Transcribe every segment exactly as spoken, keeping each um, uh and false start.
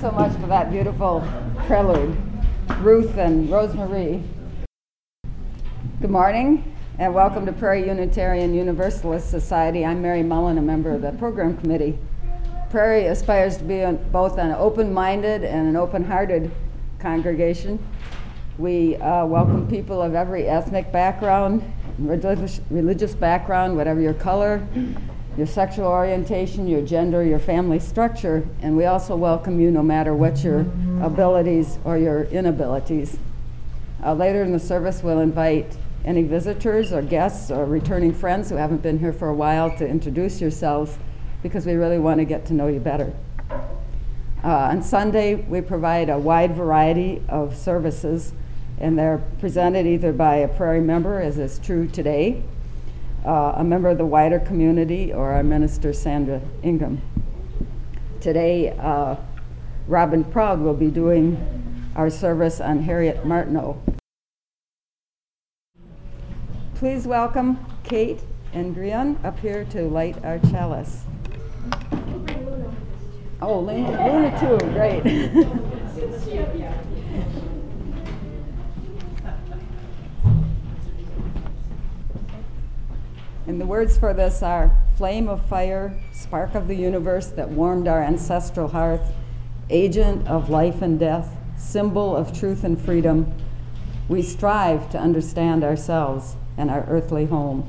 so much for that beautiful prelude, Ruth and Rosemarie. Good morning, and welcome to Prairie Unitarian Universalist Society. I'm Mary Mullen, a member of the program committee. Prairie aspires to be both an open-minded and an open-hearted congregation. We uh, welcome people of every ethnic background, religious, religious background, whatever your color, your sexual orientation, your gender, your family structure, and we also welcome you no matter what your abilities or your inabilities. Uh, later in the service, we'll invite any visitors or guests or returning friends who haven't been here for a while to introduce yourselves, because we really want to get to know you better. Uh, on Sunday, we provide a wide variety of services, and they're presented either by a Prairie member, as is true today, uh, a member of the wider community, or our minister, Sandra Ingham. Today, uh, Robin Proud will be doing our service on Harriet Martineau. Please welcome Kate and Grian up here to light our chalice. Oh, Luna, Luna too, great. And the words for this are: flame of fire, spark of the universe that warmed our ancestral hearth, agent of life and death, symbol of truth and freedom, we strive to understand ourselves and our earthly home.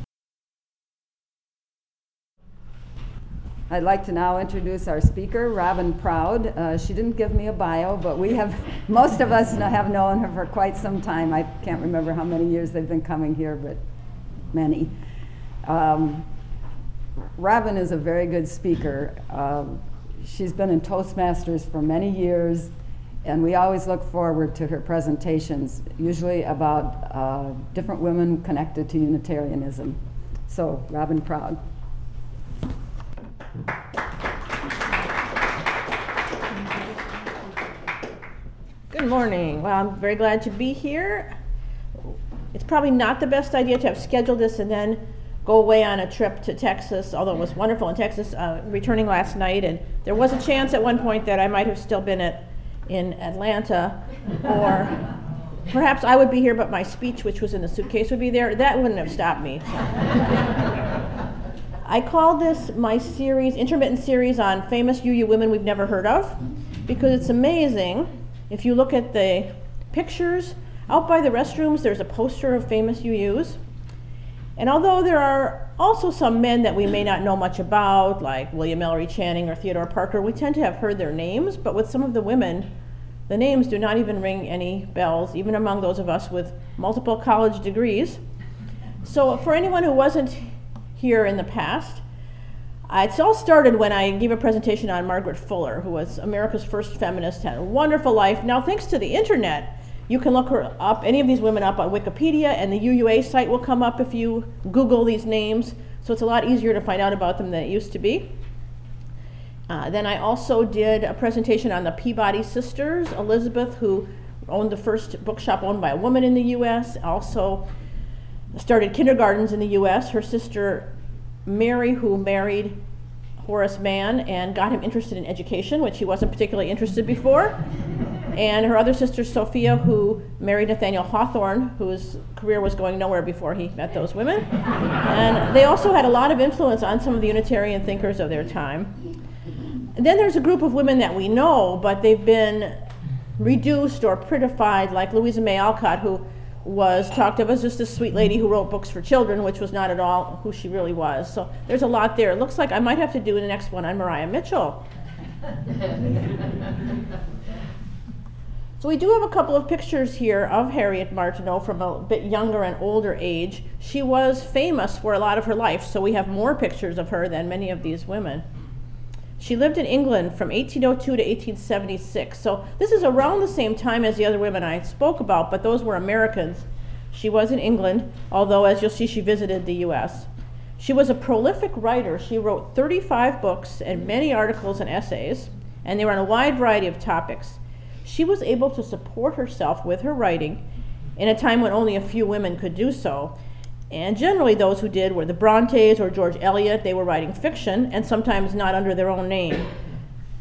I'd like to now introduce our speaker, Robin Proud. Uh, she didn't give me a bio, but we have, most of us have known her for quite some time. I can't remember how many years they've been coming here, but many. Um, Robin is a very good speaker. Um, she's been in Toastmasters for many years, and we always look forward to her presentations, usually about uh, different women connected to Unitarianism. So, Robin Proud. Good morning. Well, I'm very glad to be here. It's probably not the best idea to have scheduled this and then go away on a trip to Texas, although it was wonderful in Texas, uh, returning last night, and there was a chance at one point that I might have still been at, in Atlanta, or perhaps I would be here, but my speech, which was in the suitcase, would be there. That wouldn't have stopped me. So. I called this my series, intermittent series on famous U U women we've never heard of, because it's amazing. If you look at the pictures, out by the restrooms, there's a poster of famous U Us. And although there are also some men that we may not know much about, like William Ellery Channing or Theodore Parker, we tend to have heard their names, but with some of the women, the names do not even ring any bells, even among those of us with multiple college degrees. So for anyone who wasn't here in the past, uh, it all started when I gave a presentation on Margaret Fuller, who was America's first feminist, had a wonderful life. Now, thanks to the internet, you can look her up, any of these women up on Wikipedia, and the U U A site will come up if you Google these names. So it's a lot easier to find out about them than it used to be. Uh, then I also did a presentation on the Peabody sisters, Elizabeth, who owned the first bookshop owned by a woman in the U S, also started kindergartens in the U S. Her sister Mary, who married Horace Mann and got him interested in education, which he wasn't particularly interested before. And her other sister, Sophia, who married Nathaniel Hawthorne, whose career was going nowhere before he met those women. And they also had a lot of influence on some of the Unitarian thinkers of their time. And then there's a group of women that we know, but they've been reduced or prettified, like Louisa May Alcott, who was talked of as just a sweet lady who wrote books for children, which was not at all who she really was. So there's a lot there. It looks like I might have to do the next one on Maria Mitchell. So we do have a couple of pictures here of Harriet Martineau from a bit younger and older age. She was famous for a lot of her life, so we have more pictures of her than many of these women. She lived in England from eighteen oh two to eighteen seventy-six, so this is around the same time as the other women I spoke about, but those were Americans. She was in England, although as you'll see, she visited the U S. She was a prolific writer. She wrote thirty-five books and many articles and essays, and they were on a wide variety of topics. She was able to support herself with her writing in a time when only a few women could do so. And generally those who did were the Brontes or George Eliot. They were writing fiction and sometimes not under their own name.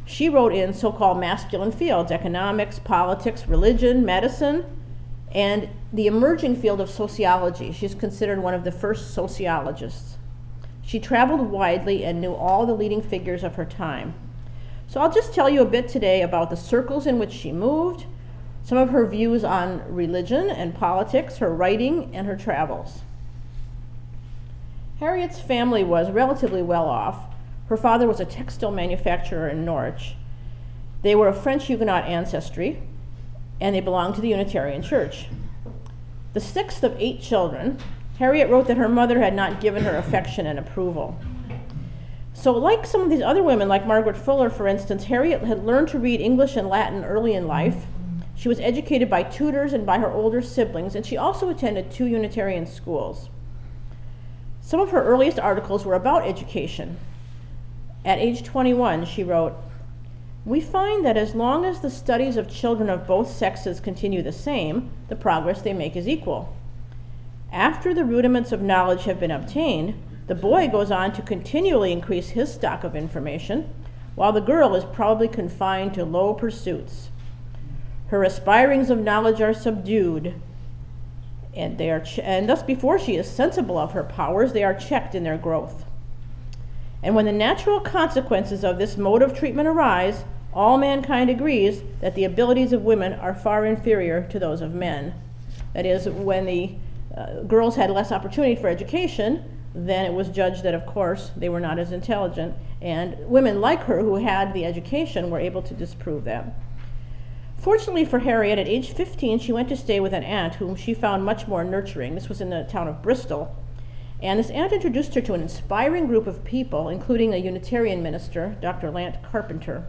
She wrote in so-called masculine fields: economics, politics, religion, medicine, and the emerging field of sociology. She's considered one of the first sociologists. She traveled widely and knew all the leading figures of her time. So I'll just tell you a bit today about the circles in which she moved, some of her views on religion and politics, her writing, and her travels. Harriet's family was relatively well off. Her father was a textile manufacturer in Norwich. They were of French Huguenot ancestry, and they belonged to the Unitarian Church. The sixth of eight children, Harriet wrote that her mother had not given her affection and approval. So like some of these other women, like Margaret Fuller, for instance, Harriet had learned to read English and Latin early in life. She was educated by tutors and by her older siblings, and she also attended two Unitarian schools. Some of her earliest articles were about education. At age twenty-one, she wrote, "We find that as long as the studies of children of both sexes continue the same, the progress they make is equal. After the rudiments of knowledge have been obtained, the boy goes on to continually increase his stock of information, while the girl is probably confined to low pursuits. Her aspirings of knowledge are subdued, and they are ch- and thus before she is sensible of her powers, they are checked in their growth. And when the natural consequences of this mode of treatment arise, all mankind agrees that the abilities of women are far inferior to those of men." That is, when the uh, girls had less opportunity for education, then it was judged that, of course, they were not as intelligent, and women like her who had the education were able to disprove that. Fortunately for Harriet, at age fifteen, she went to stay with an aunt whom she found much more nurturing. This was in the town of Bristol. And this aunt introduced her to an inspiring group of people, including a Unitarian minister, Doctor Lant Carpenter.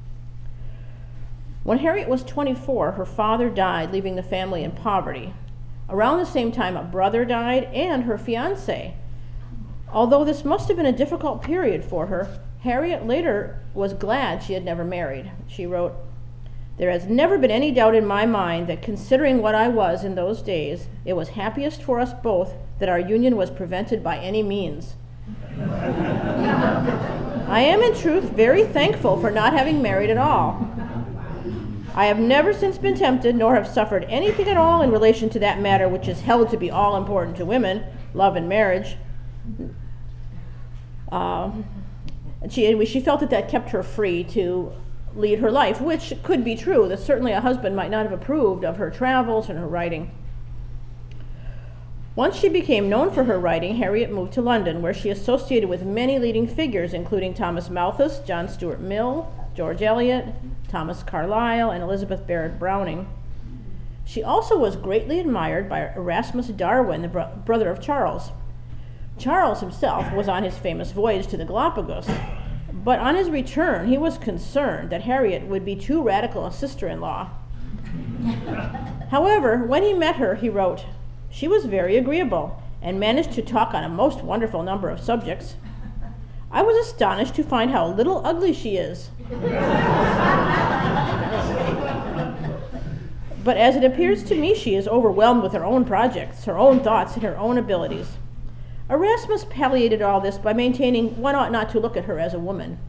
When Harriet was twenty-four, her father died, leaving the family in poverty. Around the same time, a brother died, and her fiancé. Although this must have been a difficult period for her, Harriet later was glad she had never married. She wrote, "There has never been any doubt in my mind that, considering what I was in those days, it was happiest for us both that our union was prevented by any means. I am in truth very thankful for not having married at all. I have never since been tempted, nor have suffered anything at all in relation to that matter which is held to be all important to women, love and marriage." Um, and she, she felt that that kept her free to lead her life, which could be true, that certainly a husband might not have approved of her travels and her writing. Once she became known for her writing, Harriet moved to London, where she associated with many leading figures, including Thomas Malthus, John Stuart Mill, George Eliot, Thomas Carlyle, and Elizabeth Barrett Browning. She also was greatly admired by Erasmus Darwin, the bro- brother of Charles. Charles himself was on his famous voyage to the Galapagos, but on his return, he was concerned that Harriet would be too radical a sister-in-law. However, when he met her, he wrote, "She was very agreeable and managed to talk on a most wonderful number of subjects. I was astonished to find how little ugly she is. But as it appears to me, she is overwhelmed with her own projects, her own thoughts, and her own abilities." Erasmus palliated all this by maintaining one ought not to look at her as a woman.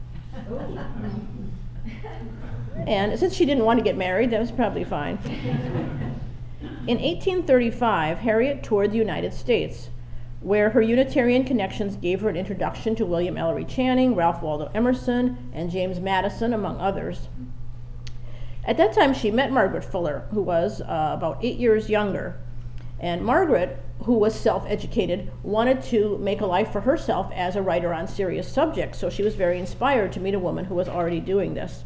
And since she didn't want to get married, that was probably fine. In eighteen thirty-five, Harriet toured the United States, where her Unitarian connections gave her an introduction to William Ellery Channing, Ralph Waldo Emerson, and James Madison, among others. At that time, she met Margaret Fuller, who was uh, about eight years younger. And Margaret, who was self-educated, wanted to make a life for herself as a writer on serious subjects, so she was very inspired to meet a woman who was already doing this.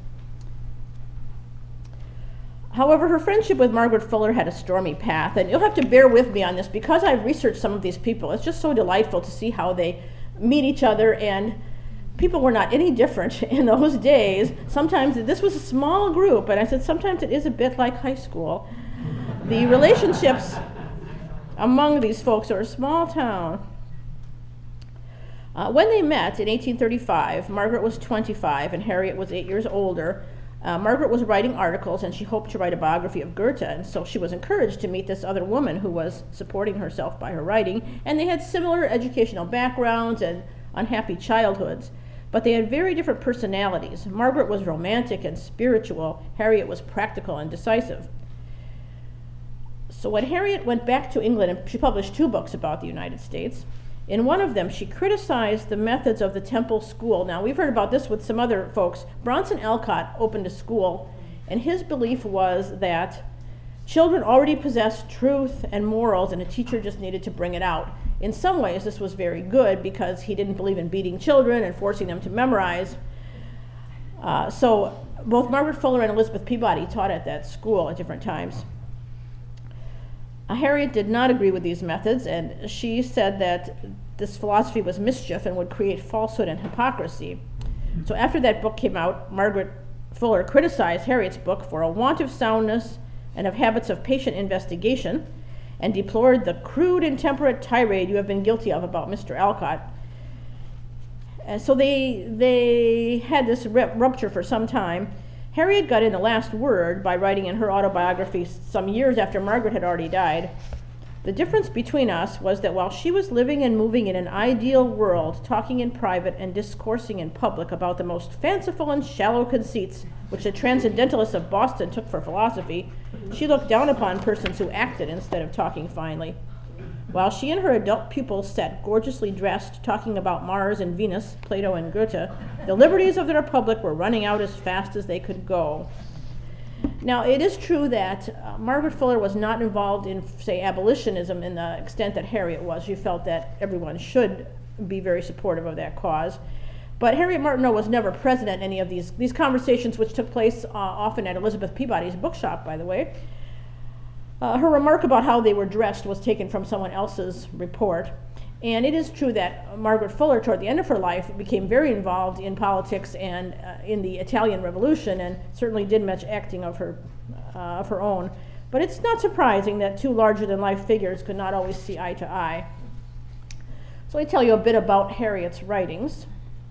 However, her friendship with Margaret Fuller had a stormy path, and you'll have to bear with me on this because I've researched some of these people. It's just so delightful to see how they meet each other, and people were not any different in those days. Sometimes, this was a small group, and I said sometimes it is a bit like high school. The relationships among these folks are a small town. Uh, when they met in eighteen thirty-five, Margaret was twenty-five and Harriet was eight years older. Uh, Margaret was writing articles and she hoped to write a biography of Goethe, and so she was encouraged to meet this other woman who was supporting herself by her writing, and they had similar educational backgrounds and unhappy childhoods. but they had very different personalities. Margaret was romantic and spiritual. Harriet was practical and decisive. So when Harriet went back to England, and she published two books about the United States, in one of them she criticized the methods of the Temple School. Now, we've heard about this with some other folks. Bronson Alcott opened a school, and his belief was that children already possessed truth and morals, and a teacher just needed to bring it out. In some ways, this was very good because he didn't believe in beating children and forcing them to memorize. Uh, so both Margaret Fuller and Elizabeth Peabody taught at that school at different times. Uh, Harriet did not agree with these methods, and she said that this philosophy was mischief and would create falsehood and hypocrisy. So after that book came out, Margaret Fuller criticized Harriet's book for a want of soundness and of habits of patient investigation, and deplored the crude, intemperate tirade you have been guilty of about Mister Alcott. And so they, they had this rupture for some time. Harriet got in the last word by writing in her autobiography some years after Margaret had already died. The difference between us was that while she was living and moving in an ideal world, talking in private and discoursing in public about the most fanciful and shallow conceits which the transcendentalists of Boston took for philosophy, she looked down upon persons who acted instead of talking finely. While she and her adult pupils sat gorgeously dressed, talking about Mars and Venus, Plato and Goethe, the liberties of the Republic were running out as fast as they could go. Now, it is true that uh, Margaret Fuller was not involved in, say, abolitionism in the extent that Harriet was. She felt that everyone should be very supportive of that cause. But Harriet Martineau was never present at any of these, these conversations, which took place uh, often at Elizabeth Peabody's bookshop, by the way. Uh, her remark about how they were dressed was taken from someone else's report. And it is true that Margaret Fuller, toward the end of her life, became very involved in politics and uh, in the Italian Revolution, and certainly did much acting of her, uh, of her own. But it's not surprising that two larger-than-life figures could not always see eye to eye. So let me tell you a bit about Harriet's writings.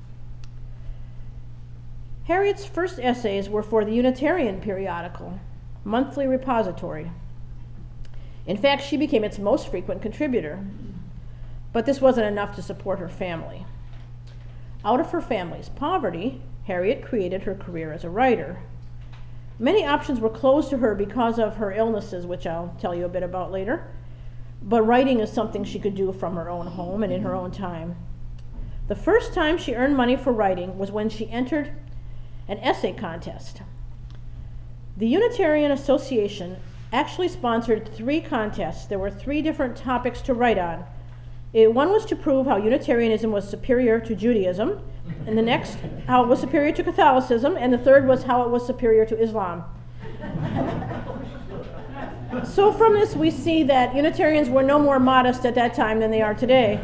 Harriet's first essays were for the Unitarian periodical, Monthly Repository. In fact, she became its most frequent contributor. But this wasn't enough to support her family. Out of her family's poverty, Harriet created her career as a writer. Many options were closed to her because of her illnesses, which I'll tell you a bit about later. But writing is something she could do from her own home and in her own time. The first time she earned money for writing was when she entered an essay contest. The Unitarian Association actually sponsored three contests. There were three different topics to write on. It, one was to prove how Unitarianism was superior to Judaism, and the next, how it was superior to Catholicism, and the third was how it was superior to Islam. So from this, we see that Unitarians were no more modest at that time than they are today.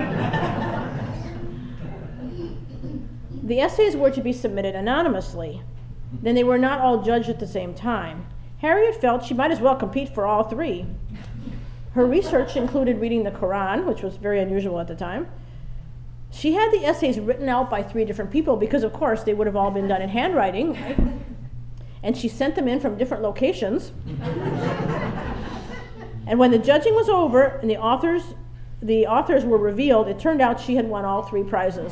The essays were to be submitted anonymously. Then they were not all judged at the same time. Harriet felt she might as well compete for all three. Her research included reading the Quran, which was very unusual at the time. She had the essays written out by three different people because, of course, they would have all been done in handwriting. Right? And she sent them in from different locations. And when the judging was over and the authors, the authors were revealed, it turned out she had won all three prizes.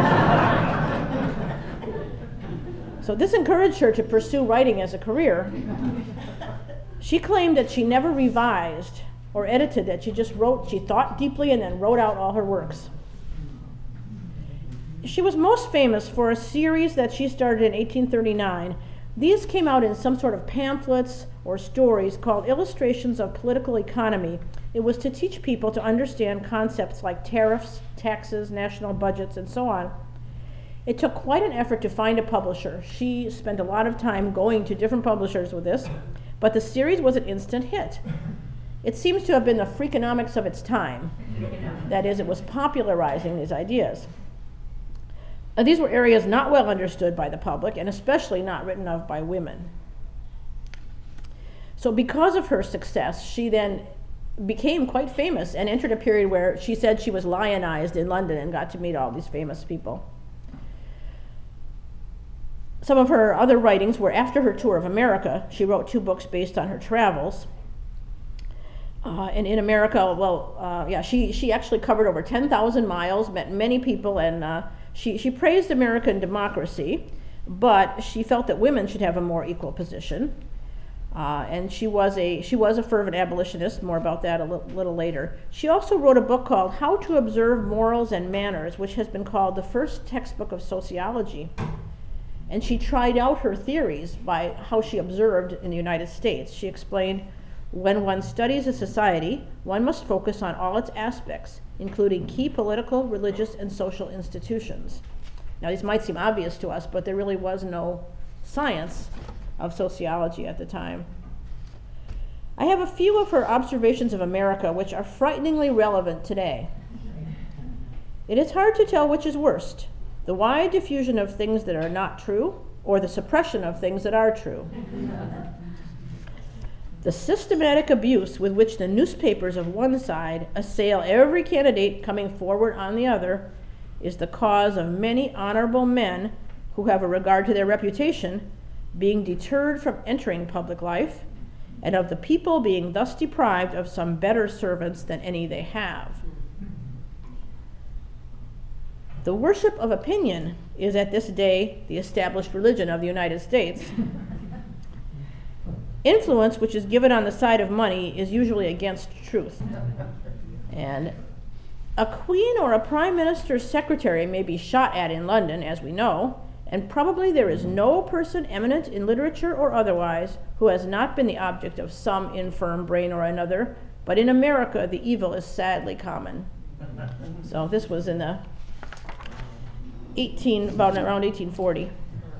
So this encouraged her to pursue writing as a career. She claimed that she never revised or edited, that she just wrote, she thought deeply and then wrote out all her works. She was most famous for a series that she started in eighteen thirty-nine. These came out in some sort of pamphlets or stories called Illustrations of Political Economy. It was to teach people to understand concepts like tariffs, taxes, national budgets, and so on. It took quite an effort to find a publisher. She spent a lot of time going to different publishers with this, but the series was an instant hit. It seems to have been the Freakonomics of its time. That is, it was popularizing these ideas. Uh, these were areas not well understood by the public, and especially not written of by women. So because of her success, she then became quite famous and entered a period where she said she was lionized in London and got to meet all these famous people. Some of her other writings were after her tour of America. She wrote two books based on her travels. Uh, and in America, well, uh, yeah, she, she actually covered over ten thousand miles, met many people, and uh, She, she praised American democracy, but she felt that women should have a more equal position. Uh, and she was a she was a fervent abolitionist. More about that a li- little later. She also wrote a book called How to Observe Morals and Manners, which has been called the first textbook of sociology. And she tried out her theories by how she observed in the United States. She explained, when one studies a society, one must focus on all its aspects, including key political, religious, and social institutions. Now, these might seem obvious to us, but there really was no science of sociology at the time. I have a few of her observations of America which are frighteningly relevant today. It is hard to tell which is worst, the wide diffusion of things that are not true or the suppression of things that are true. The systematic abuse with which the newspapers of one side assail every candidate coming forward on the other is the cause of many honorable men who have a regard to their reputation being deterred from entering public life, and of the people being thus deprived of some better servants than any they have. The worship of opinion is at this day the established religion of the United States. Influence, which is given on the side of money, is usually against truth. And a queen or a prime minister's secretary may be shot at in London, as we know, and probably there is no person eminent in literature or otherwise who has not been the object of some infirm brain or another, but in America the evil is sadly common. So this was in the eighteen, about around eighteen forty.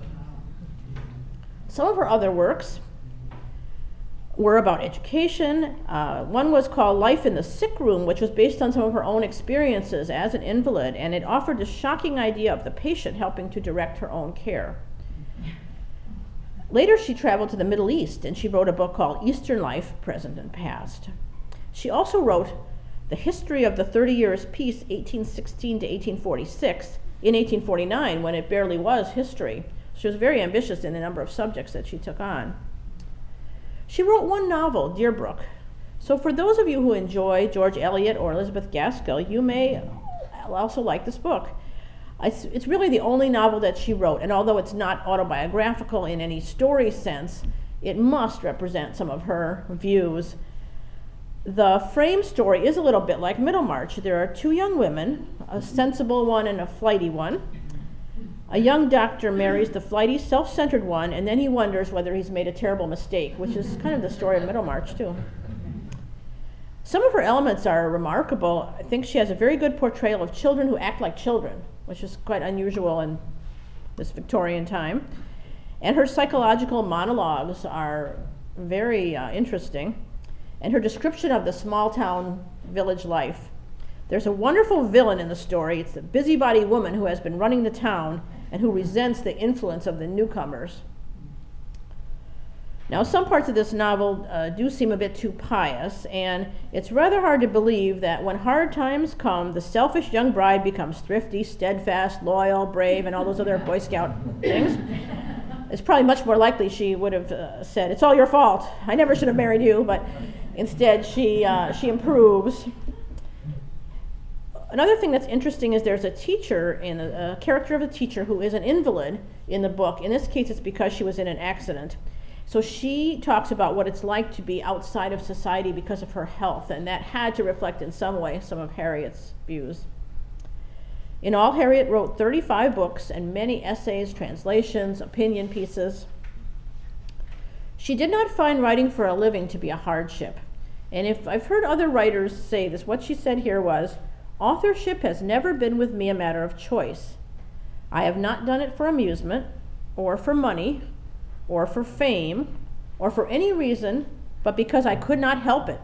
Some of her other works were about education. Uh, one was called Life in the Sick Room, which was based on some of her own experiences as an invalid, and it offered a shocking idea of the patient helping to direct her own care. Later, she traveled to the Middle East, and she wrote a book called Eastern Life, Present and Past. She also wrote The History of the Thirty Years' Peace, eighteen sixteen to eighteen forty-six, in eighteen forty-nine, when it barely was history. She was very ambitious in the number of subjects that she took on. She wrote one novel, Deerbrook. So for those of you who enjoy George Eliot or Elizabeth Gaskell, you may also like this book. It's, it's really the only novel that she wrote, and although it's not autobiographical in any story sense, it must represent some of her views. The frame story is a little bit like Middlemarch. There are two young women, a sensible one and a flighty one. A young doctor marries the flighty, self-centered one, and then he wonders whether he's made a terrible mistake, which is kind of the story of Middlemarch, too. Some of her elements are remarkable. I think she has a very good portrayal of children who act like children, which is quite unusual in this Victorian time. And her psychological monologues are very uh, interesting. And her description of the small-town village life. There's a wonderful villain in the story. It's the busybody woman who has been running the town and who resents the influence of the newcomers. Now, some parts of this novel uh, do seem a bit too pious, and it's rather hard to believe that when hard times come, the selfish young bride becomes thrifty, steadfast, loyal, brave, and all those other Boy Scout things. It's probably much more likely she would have uh, said, "It's all your fault. I never should have married you," but instead she, uh, she improves. Another thing that's interesting is there's a teacher, in a, a character of a teacher who is an invalid in the book. In this case, it's because she was in an accident. So she talks about what it's like to be outside of society because of her health, and that had to reflect in some way some of Harriet's views. In all, Harriet wrote thirty-five books and many essays, translations, opinion pieces. She did not find writing for a living to be a hardship. And if I've heard other writers say this, what she said here was, "Authorship has never been with me a matter of choice. I have not done it for amusement, or for money, or for fame, or for any reason, but because I could not help it."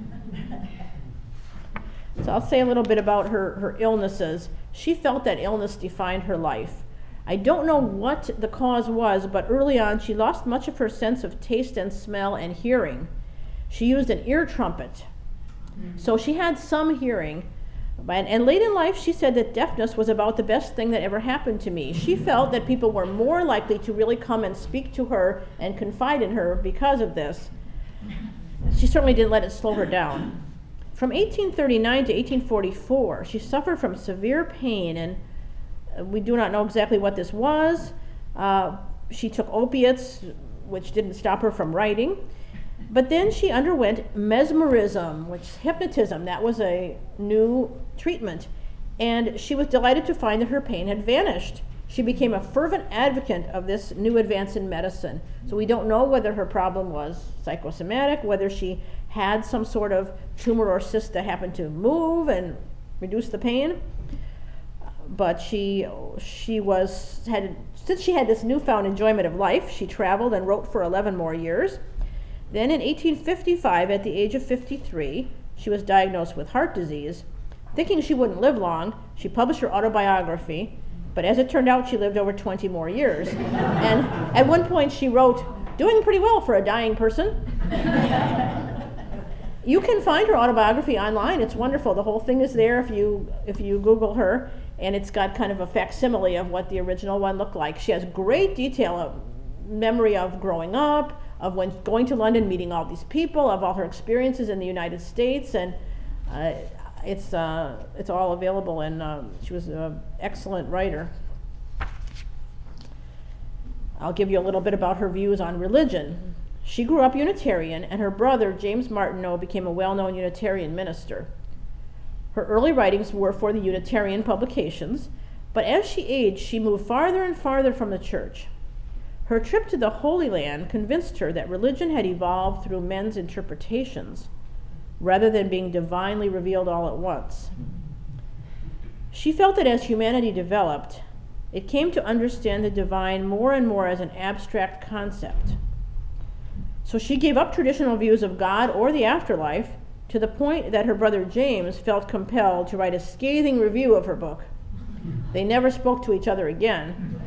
So I'll say a little bit about her, her illnesses. She felt that illness defined her life. I don't know what the cause was, but early on she lost much of her sense of taste and smell and hearing. She used an ear trumpet. So she had some hearing. And, and late in life, she said that deafness was about the best thing that ever happened to me. She felt that people were more likely to really come and speak to her and confide in her because of this. She certainly didn't let it slow her down. From eighteen thirty-nine to eighteen forty-four, she suffered from severe pain, and We do not know exactly what this was. Uh, she took opiates, which didn't stop her from writing. But then she underwent mesmerism, which is hypnotism. That was a new treatment. And she was delighted to find that her pain had vanished. She became a fervent advocate of this new advance in medicine. So we don't know whether her problem was psychosomatic, whether she had some sort of tumor or cyst that happened to move and reduce the pain. But she she was had since she had this newfound enjoyment of life, she traveled and wrote for eleven more years. Then in eighteen fifty-five, at the age of fifty-three, she was diagnosed with heart disease. Thinking she wouldn't live long, she published her autobiography, but as it turned out, she lived over twenty more years. And at one point she wrote, "Doing pretty well for a dying person." You can find her autobiography online. It's wonderful. The whole thing is there if you if you Google her, and it's got kind of a facsimile of what the original one looked like. She has great detail of memory of growing up, of when going to London, meeting all these people, of all her experiences in the United States, and uh, it's uh, it's all available. And uh, she was an excellent writer. I'll give you a little bit about her views on religion. She grew up Unitarian, and her brother, James Martineau, became a well-known Unitarian minister. Her early writings were for the Unitarian publications, but as she aged, she moved farther and farther from the church. Her trip to the Holy Land convinced her that religion had evolved through men's interpretations, rather than being divinely revealed all at once. She felt that as humanity developed, it came to understand the divine more and more as an abstract concept. So she gave up traditional views of God or the afterlife to the point that her brother James felt compelled to write a scathing review of her book. They never spoke to each other again.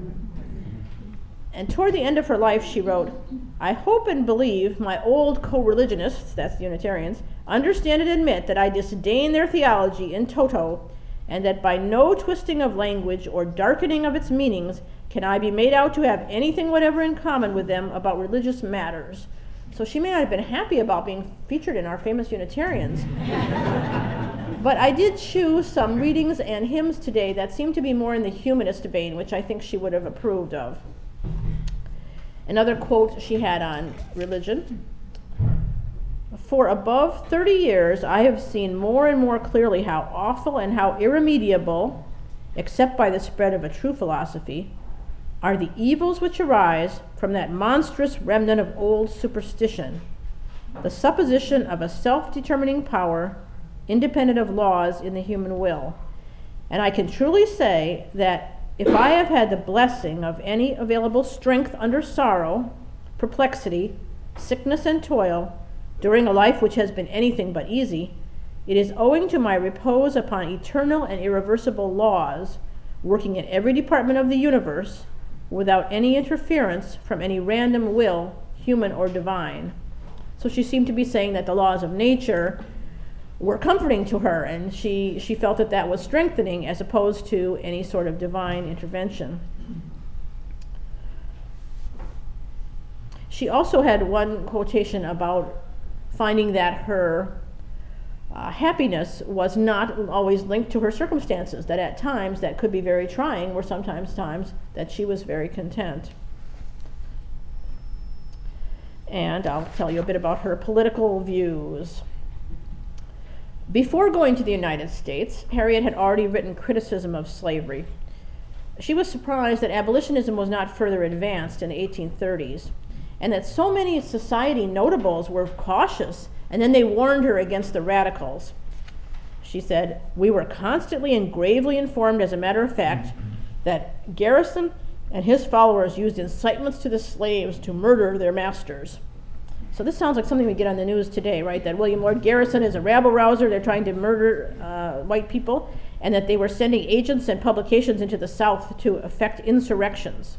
And toward the end of her life, she wrote, "I hope and believe my old co-religionists," that's the Unitarians, "understand and admit that I disdain their theology in toto, and that by no twisting of language or darkening of its meanings can I be made out to have anything whatever in common with them about religious matters." So she may not have been happy about being featured in our famous Unitarians. But I did choose some readings and hymns today that seem to be more in the humanist vein, which I think she would have approved of. Another quote she had on religion: "For above thirty years I have seen more and more clearly how awful and how irremediable, except by the spread of a true philosophy, are the evils which arise from that monstrous remnant of old superstition, the supposition of a self-determining power independent of laws in the human will. And I can truly say that if I have had the blessing of any available strength under sorrow, perplexity, sickness, and toil, during a life which has been anything but easy, it is owing to my repose upon eternal and irreversible laws, working in every department of the universe, without any interference from any random will, human or divine." So she seemed to be saying that the laws of nature were comforting to her, and she, she felt that that was strengthening as opposed to any sort of divine intervention. She also had one quotation about finding that her uh, happiness was not always linked to her circumstances, that at times that could be very trying, were sometimes times that she was very content. And I'll tell you a bit about her political views. Before going to the United States, Harriet had already written criticism of slavery. She was surprised that abolitionism was not further advanced in the eighteen thirties, and that so many society notables were cautious, and then they warned her against the radicals. She said, "We were constantly and gravely informed, as a matter of fact, that Garrison and his followers used incitements to the slaves to murder their masters." So this sounds like something we get on the news today, right? That William Lloyd Garrison is a rabble-rouser, they're trying to murder uh, white people, and that they were sending agents and publications into the South to effect insurrections.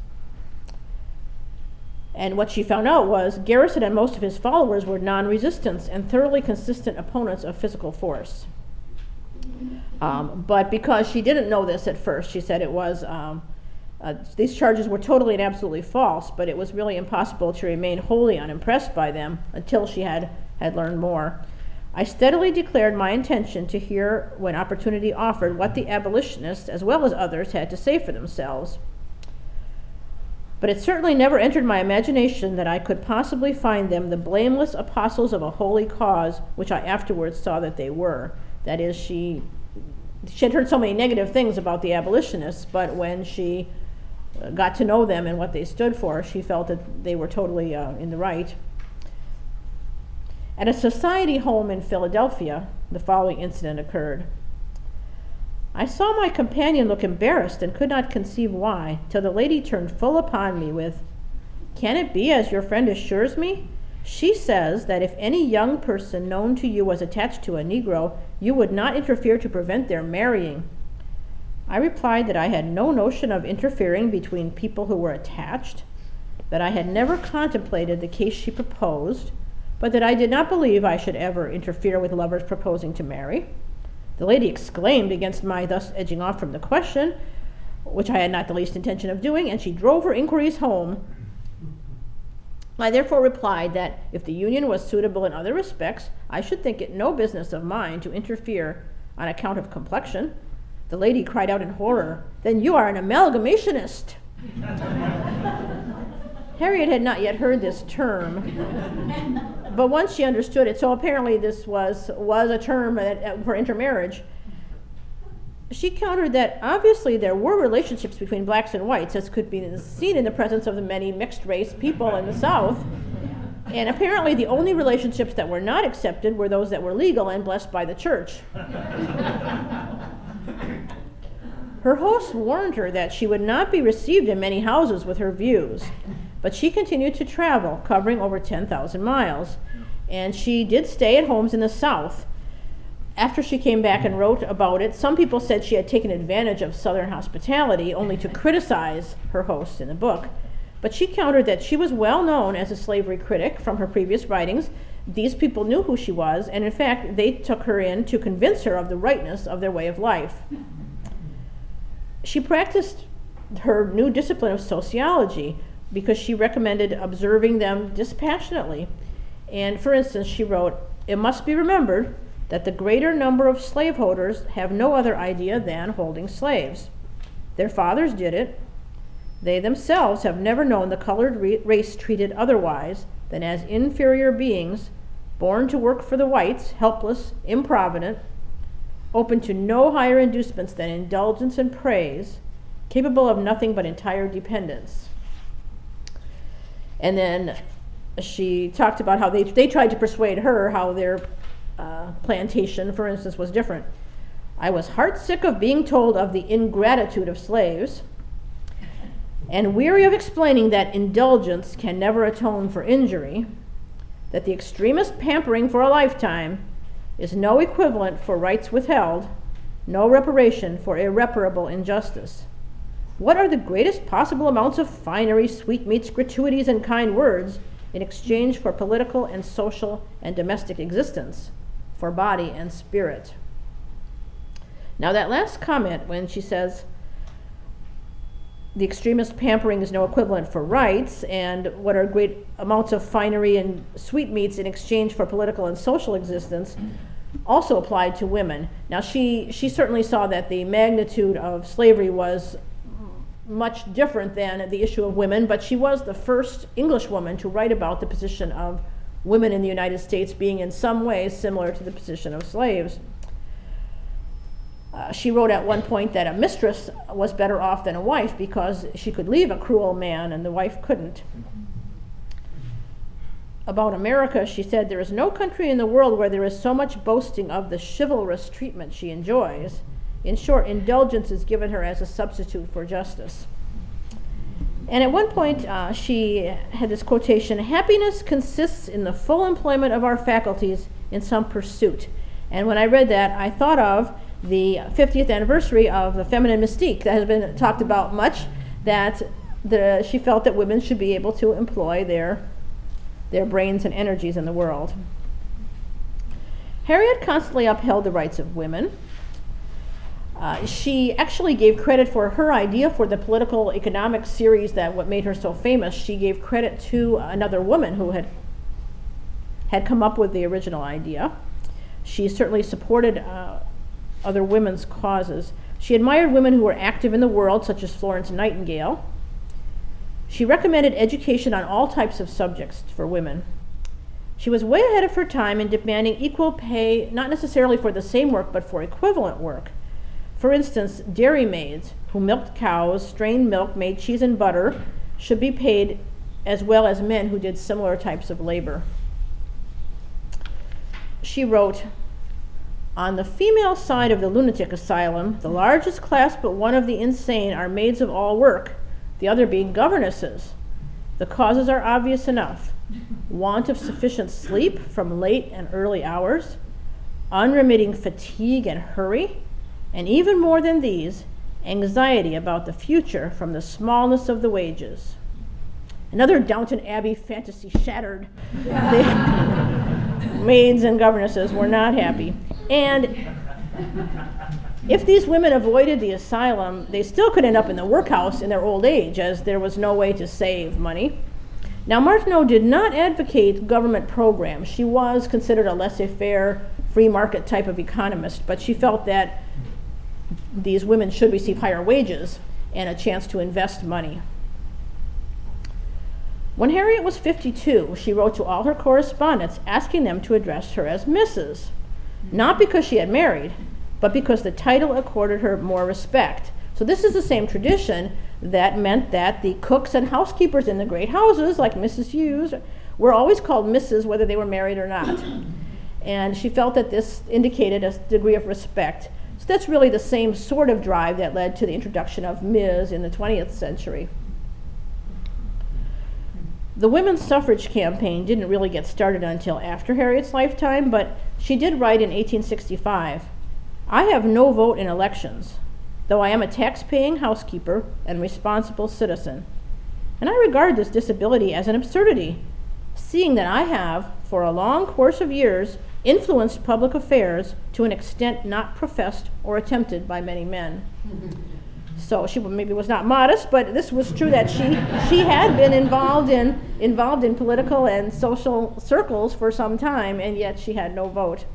And what she found out was Garrison and most of his followers were non-resistants and thoroughly consistent opponents of physical force. Um, but because she didn't know this at first, she said it was um, Uh, these charges were totally and absolutely false, but it was really impossible to remain wholly unimpressed by them until she had, had learned more. I steadily declared my intention to hear, when opportunity offered, what the abolitionists, as well as others, had to say for themselves. But it certainly never entered my imagination that I could possibly find them the blameless apostles of a holy cause, which I afterwards saw that they were. That is, she, she had heard so many negative things about the abolitionists, but when she got to know them and what they stood for, she felt that they were totally uh, in the right. At a society home in Philadelphia, the following incident occurred. I saw my companion look embarrassed and could not conceive why, till the lady turned full upon me with, "Can it be as your friend assures me? She says that if any young person known to you was attached to a Negro, you would not interfere to prevent their marrying." I replied that I had no notion of interfering between people who were attached, that I had never contemplated the case she proposed, but that I did not believe I should ever interfere with lovers proposing to marry. The lady exclaimed against my thus edging off from the question, which I had not the least intention of doing, and she drove her inquiries home. I therefore replied that if the union was suitable in other respects, I should think it no business of mine to interfere on account of complexion. The lady cried out in horror, "Then you are an amalgamationist." Harriet had not yet heard this term, but once she understood it, so apparently this was, was a term for intermarriage, she countered that obviously there were relationships between blacks and whites, as could be seen in the presence of the many mixed-race people in the South, and apparently the only relationships that were not accepted were those that were legal and blessed by the church. Her host warned her that she would not be received in many houses with her views, but she continued to travel, covering over ten thousand miles, and she did stay at homes in the South. After she came back and wrote about it, some people said she had taken advantage of Southern hospitality, only to criticize her host in the book. But she countered that she was well known as a slavery critic from her previous writings. These people knew who she was, and in fact, they took her in to convince her of the rightness of their way of life. She practiced her new discipline of sociology because she recommended observing them dispassionately. And for instance, she wrote, "It must be remembered that the greater number of slaveholders have no other idea than holding slaves. Their fathers did it. They themselves have never known the colored re- race treated otherwise than as inferior beings, born to work for the whites, helpless, improvident, open to no higher inducements than indulgence and praise, capable of nothing but entire dependence." And then she talked about how they, they tried to persuade her how their uh, plantation, for instance, was different. "I was heartsick of being told of the ingratitude of slaves, and weary of explaining that indulgence can never atone for injury, that the extremest pampering for a lifetime is no equivalent for rights withheld, no reparation for irreparable injustice. What are the greatest possible amounts of finery, sweetmeats, gratuities, and kind words in exchange for political and social and domestic existence, for body and spirit?" Now that last comment, when she says the extremist pampering is no equivalent for rights, and what are great amounts of finery and sweetmeats in exchange for political and social existence, also applied to women. Now she, she certainly saw that the magnitude of slavery was much different than the issue of women, but she was the first English woman to write about the position of women in the United States being in some ways similar to the position of slaves. Uh, she wrote at one point that a mistress was better off than a wife because she could leave a cruel man and the wife couldn't. About America, she said, "There is no country in the world where there is so much boasting of the chivalrous treatment she enjoys. In short, indulgence is given her as a substitute for justice." And at one point, uh, she had this quotation, "Happiness consists in the full employment of our faculties in some pursuit." And when I read that, I thought of the fiftieth anniversary of the feminine mystique that has been talked about much, that the, she felt that women should be able to employ their, their brains and energies in the world. Harriet constantly upheld the rights of women. Uh, she actually gave credit for her idea for the political economic series that what made her so famous. She gave credit to another woman who had had come up with the original idea. She certainly supported uh, other women's causes. She admired women who were active in the world, such as Florence Nightingale. She recommended education on all types of subjects for women. She was way ahead of her time in demanding equal pay, not necessarily for the same work, but for equivalent work. For instance, dairy maids who milked cows, strained milk, made cheese and butter, should be paid as well as men who did similar types of labor. She wrote, "On the female side of the lunatic asylum, the largest class but one of the insane are maids of all work, the other being governesses. The causes are obvious enough. Want of sufficient sleep from late and early hours, unremitting fatigue and hurry, and even more than these, anxiety about the future from the smallness of the wages." Another Downton Abbey fantasy shattered. The maids and governesses were not happy. And if these women avoided the asylum, they still could end up in the workhouse in their old age, as there was no way to save money. Now, Martineau did not advocate government programs. She was considered a laissez-faire, free market type of economist, but she felt that these women should receive higher wages and a chance to invest money. When Harriet was fifty-two, she wrote to all her correspondents asking them to address her as Missus, not because she had married, but because the title accorded her more respect. So this is the same tradition that meant that the cooks and housekeepers in the great houses, like Missus Hughes, were always called Missus whether they were married or not. And she felt that this indicated a degree of respect. So that's really the same sort of drive that led to the introduction of Miz in the twentieth century. The women's suffrage campaign didn't really get started until after Harriet's lifetime, but she did write in eighteen sixty-five, "I have no vote in elections, though I am a tax-paying housekeeper and responsible citizen. And I regard this disability as an absurdity, seeing that I have, for a long course of years, influenced public affairs to an extent not professed or attempted by many men." So she maybe was not modest, but this was true that she she had been involved in involved in political and social circles for some time, and yet she had no vote.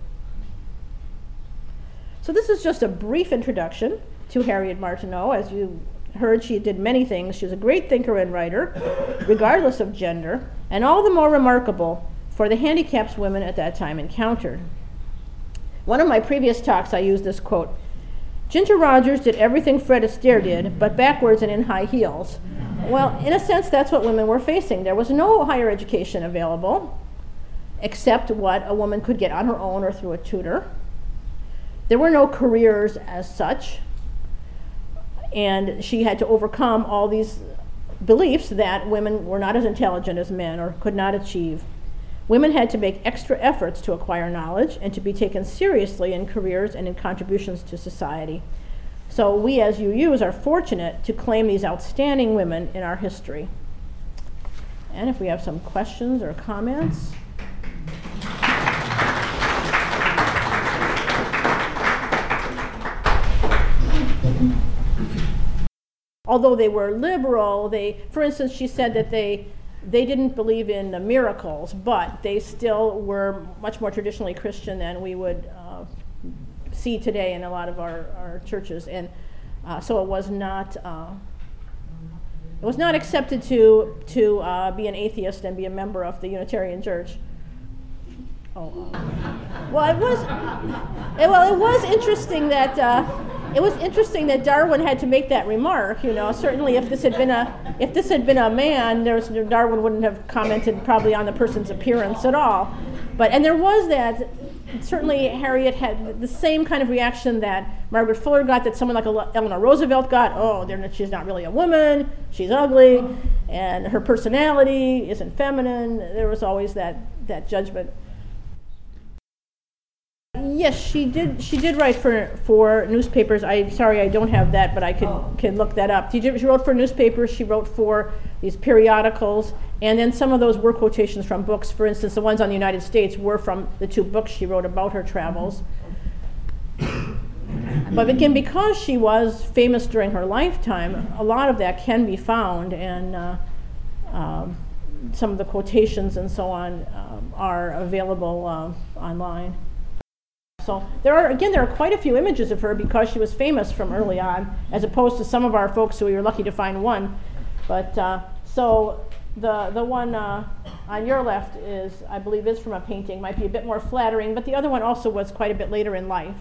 So this is just a brief introduction to Harriet Martineau. As you heard, she did many things. She was a great thinker and writer, regardless of gender, and all the more remarkable for the handicaps women at that time encountered. One of my previous talks, I used this quote, "Ginger Rogers did everything Fred Astaire did, but backwards and in high heels." Well, in a sense, that's what women were facing. There was no higher education available, except what a woman could get on her own or through a tutor. There were no careers as such, and she had to overcome all these beliefs that women were not as intelligent as men or could not achieve. Women had to make extra efforts to acquire knowledge and to be taken seriously in careers and in contributions to society. So we as U Us are fortunate to claim these outstanding women in our history. And if we have some questions or comments. Although they were liberal, they, for instance, she said that they They didn't believe in the miracles, but they still were much more traditionally Christian than we would uh, see today in a lot of our, our churches. And uh, so it was not uh, it was not accepted to to uh, be an atheist and be a member of the Unitarian Church. Oh, uh, well, it was it, well, it was interesting that. Uh, It was interesting that Darwin had to make that remark. You know, certainly if this had been a if this had been a man, there's, Darwin wouldn't have commented probably on the person's appearance at all. But and there was that. Certainly, Harriet had the same kind of reaction that Margaret Fuller got, that someone like Eleanor Roosevelt got. Oh, they're not, she's not really a woman. She's ugly, and her personality isn't feminine. There was always that that judgment. Yes, she did. She did write for for newspapers. I'm sorry, I don't have that, but I can oh. can look that up. She, did, she wrote for newspapers. She wrote for these periodicals, and then some of those were quotations from books. For instance, the ones on the United States were from the two books she wrote about her travels. But again, because she was famous during her lifetime, a lot of that can be found, and uh, um, some of the quotations and so on um, are available uh, online. So there are, again, there are quite a few images of her because she was famous from early on, as opposed to some of our folks who we were lucky to find one. But uh, so the the one uh, on your left is, I believe, is from a painting. Might be a bit more flattering, but the other one also was quite a bit later in life.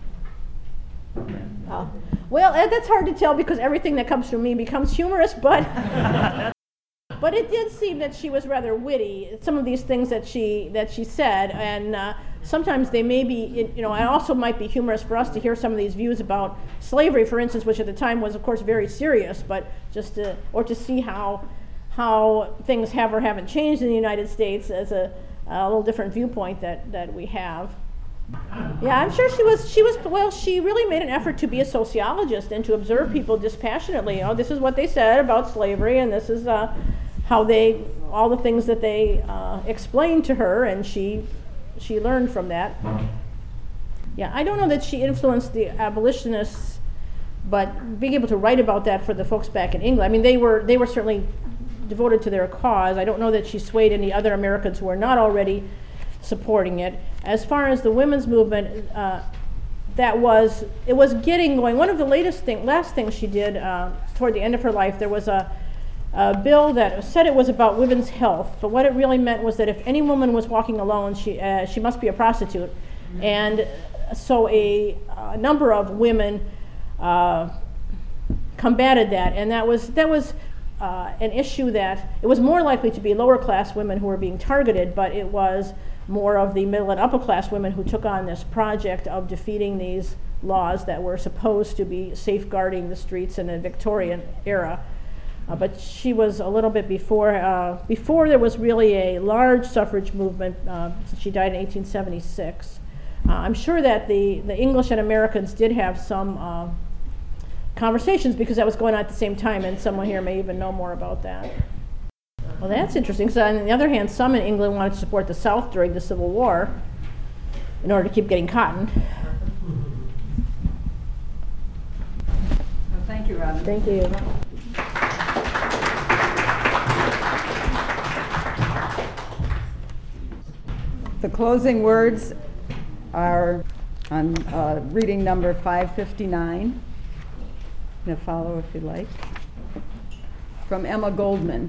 Uh, well, uh, that's hard to tell because everything that comes from me becomes humorous, but but it did seem that she was rather witty. Some of these things that she that she said, and uh, sometimes they may be, you know, and also might be humorous for us to hear some of these views about slavery, for instance, which at the time was, of course, very serious, but just to, or to see how how things have or haven't changed in the United States as a, a little different viewpoint that, that we have. Yeah, I'm sure she was, she was, well, she really made an effort to be a sociologist and to observe people dispassionately. You know, this is what they said about slavery, and this is uh, how they, all the things that they uh, explained to her, and she, she learned from that. Yeah, I don't know that she influenced the abolitionists, but being able to write about that for the folks back in England, I mean, they were, they were certainly devoted to their cause. I don't know that she swayed any other Americans who were not already supporting it. As far as the women's movement, uh, that was, it was getting going. One of the latest thing, last things she did uh, toward the end of her life, there was a, a bill that said it was about women's health, but what it really meant was that if any woman was walking alone, she, uh, she must be a prostitute. Mm-hmm. And so a, a number of women uh, combated that, and that was, that was Uh, an issue that it was more likely to be lower class women who were being targeted, but it was more of the middle and upper class women who took on this project of defeating these laws that were supposed to be safeguarding the streets in the Victorian era. Uh, but she was a little bit before, uh, before there was really a large suffrage movement, uh, since she died in eighteen seventy-six. Uh, I'm sure that the, the English and Americans did have some uh, conversations because that was going on at the same time, and someone here may even know more about that. Well, that's interesting. So on the other hand, some in England wanted to support the South during the Civil War in order to keep getting cotton. Well, thank you, Robin. Thank you. The closing words are on uh, reading number five fifty-nine. To follow if you'd like. From Emma Goldman.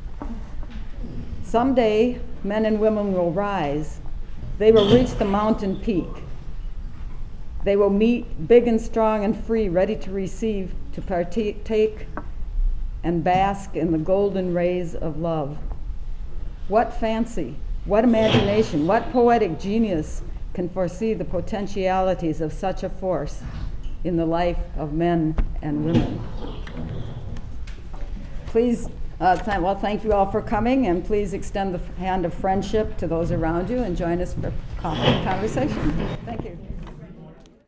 Someday, men and women will rise. They will reach the mountain peak. They will meet big and strong and free, ready to receive, to partake and bask in the golden rays of love. What fancy, what imagination, what poetic genius can foresee the potentialities of such a force in the life of men and women? Please, uh, th- well, thank you all for coming, and please extend the hand of friendship to those around you and join us for coffee and conversation. Thank you.